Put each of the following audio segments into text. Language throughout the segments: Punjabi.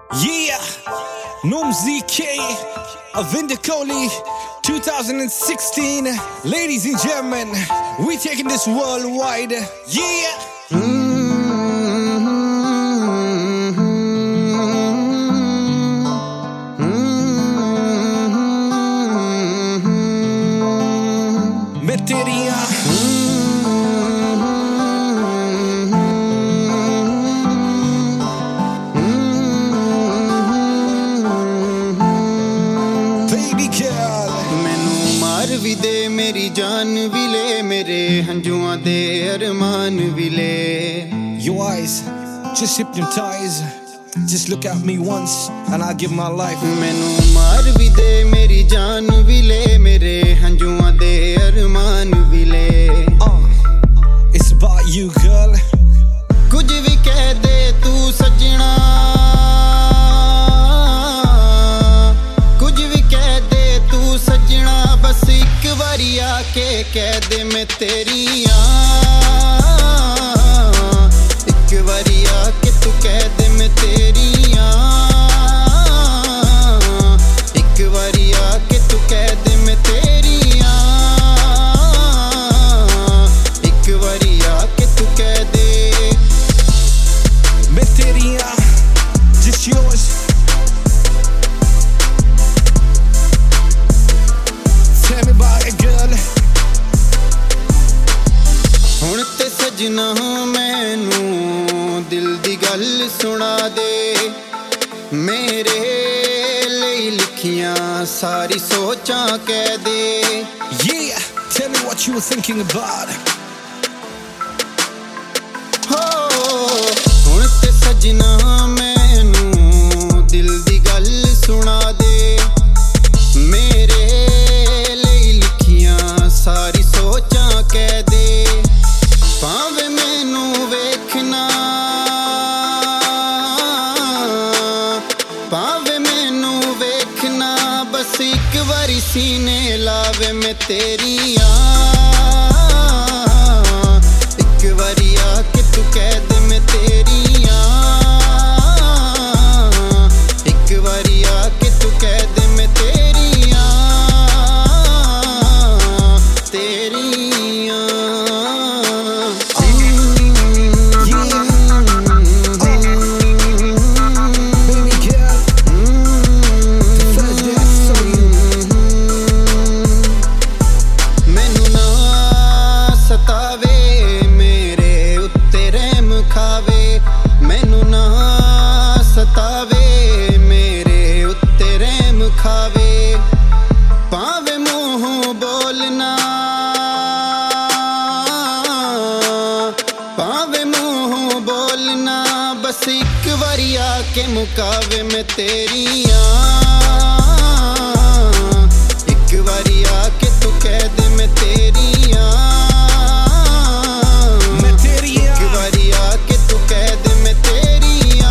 Yeah, Noom ZK, Vindicoli, 2016. Ladies and gentlemen, we taking this worldwide. Yeah. मैं तेरी ਵੀ ਦੇ ਮੇਰੀ ਜਾਨ ਵੀ ਲੈ ਮੇਰੇ ਹੰਝੂਆਂ ਦੇ ਅਰਮਾਨ ਵੀ ਲੈ Your eyes just hypnotize. Just look at me once and I'll give my life. ਮੈਨੂੰ ਮਾਰ ਵੀ ਦੇ ਮੇਰੀ ਜਾਨ ਵੀ ਲੈ ਮੇਰੇ ਹੰਝੂਆਂ ਦੇ ਅਰਮਾਨ ਵੀ ਲੈ It's about you girl. ਕੁਝ ਵੀ ਕਹਿ ਦੇ ਤੂੰ ਸੱਜਣਾ ਕੁਝ ਵੀ ਕਹਿ ਦੇ ਤੂੰ ਸੱਜਣਾ ਬਸ ਇੱਕ ਵਾਰੀ ਆ ਕੇ ਕਹਿ ਦੇ ਮੈਂ ਤੇਰੀ ਇੱਕ ਵਾਰੀ ਆ ਕੇ ਤੂੰ ਕਹਿ ਦੇ ਮੈਂ ਤੇਰੀ ਇੱਕ ਵਾਰੀ ਆ ਕੇ ਤੂੰ ਕਹਿ ਦੇ ਮੈਂ ਤੇਰੀ ਇੱਕ ਵਾਰੀ ਆ ਕੇ ਤੂੰ ਕਹਿ ਦੇ ਮੈਂ ਤੇਰੀ just yours. Tell me about it girl. ਹੁਣ ਤੇ ਸਜਣਾ ਮੈਨੂੰ ਦਿਲ ਦੀ ਗੱਲ ਸੁਣਾ ਦੇ ਮੇਰੇ ਲਈ ਲਿਖੀਆਂ ਸਾਰੀ ਸੋਚਾਂ ਕਹਿ ਦੇ Yeah, tell me what you were thinking about. ਹੁਣ ਤੇ ਸਜਣਾ ਮੈਨੂੰ ਦਿਲ ਦੀ ਗੱਲ ਸੁਣਾ ਦੇ ਮੇਰੇ ਲਈ ਲਿਖੀਆਂ ਸਾਰੀ ਸੋਚਾਂ ਕਹਿ ਦੇ ਭਾਵੇਂ ਮੈਨੂੰ ਵੇਖਣਾ ਭਾਵੇਂ ਮੈਨੂੰ ਵੇਖਣਾ ਬਸ ਇੱਕ ਵਾਰੀ ਸੀਨੇ ਲਾਵੇ ਮੈਂ ਤੇਰੀ ਇੱਕ ਵਾਰੀ ਆ ਕੇ ਤੂੰ ਕਹਿ ਦੇ ਮੈਂ ਤੇਰੀ ਇੱਕ ਵਾਰੀ ਆ ਕੇ ਤੂੰ ਕਹਿ ਦੇ ਮੈਂ ਤੇਰੀ ਮੈਨੂੰ ਨਾ ਸਤਾਵੇ ਮੇਰੇ ਉੱਤੇ ਰਹਿਮ ਖਾਵੇ ਮੈਨੂੰ ਨਾ ਸਤਾਵੇ ਮੇਰੇ ਉੱਤੇ ਰਹਿਮ ਖਾਵੇ ਭਾਵੇਂ ਮੂੰਹੋਂ ਬੋਲਣਾ ਭਾਵੇਂ ਮੂੰਹੋਂ ਬੋਲਣਾ ਬਸ ਇੱਕ ਵਾਰੀ ਆ ਕੇ ਮੁਕਾਵੇ ਮੈਂ ਤੇਰੀ ਇੱਕ ਵਾਰੀ ਆ ਕੇ ਤੂੰ ਕਹਿ ਦੇ ਮੈਂ ਤੇਰੀ ਇੱਕ ਵਾਰੀ ਆ ਕੇ ਤੂੰ ਕਹਿ ਦੇ ਮੈਂ ਤੇਰੀ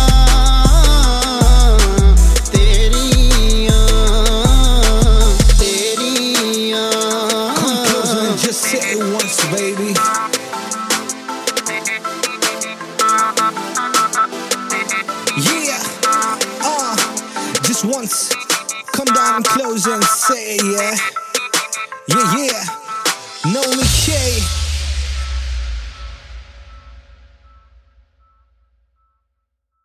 Come closer and just say it once, baby. Yeah, just once. Come down and close and say it, yeah. Yeah, yeah. Noom K.